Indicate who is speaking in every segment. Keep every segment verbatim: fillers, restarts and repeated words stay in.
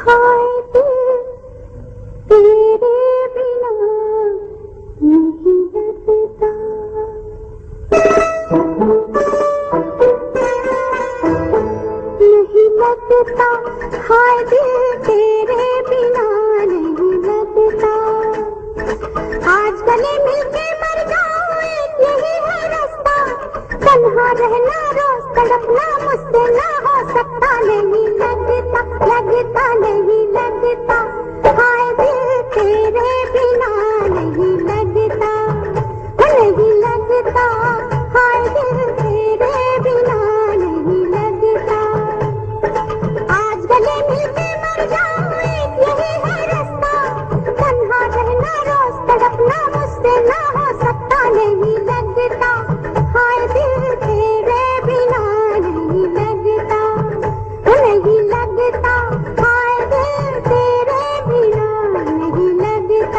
Speaker 1: हाय दिल तेरे बिना नहीं लगता, नहीं लगता। हाय दिल तेरे बिना नहीं लगता। आज गले मिलके मर जाऊं एक यही है रास्ता, तन्हा रहना रोज तड़पना मुझसे ना हो सकता। नहीं लगता, लगता नहीं लगता। हाय दिल तेरे बिना नहीं लगता, नहीं लगता। हाय दिल तेरे बिना नहीं लगता। आज गले मिलके मर जाऊं एक यही है रास्ता, तन्हा रहना रोज तड़पना मुझसे ना हो सकता। नहीं लगता। हाय दिल तेरे बिना नहीं लगता, नहीं लगता। हाय दिल तेरे बिना नहीं लगता।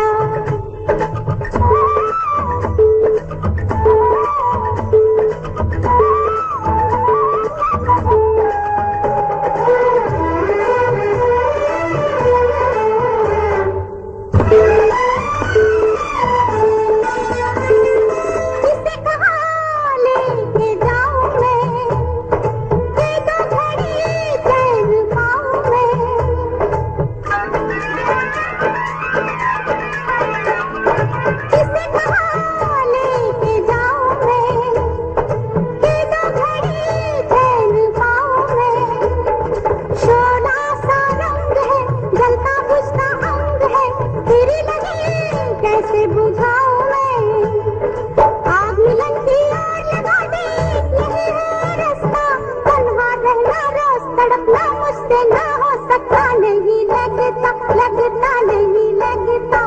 Speaker 1: किसे कहाँ लेके जाऊं मैं, ये तो घड़ी चैन पाऊं मैं। किसे कहाँ लेके जाऊं मैं, ये तो घड़ी चैन पाऊं मैं। शोला सा रंग है, जलता बुझता अंग है, तेरी लगी कैसे बुझाऊं मैं। आग मिलन की ओर लगा दे यही है रास्ता, तन्हा रहना रोज तड़पना मुझसे ना हो सकता। नहीं लगता, लगता नहीं लगता।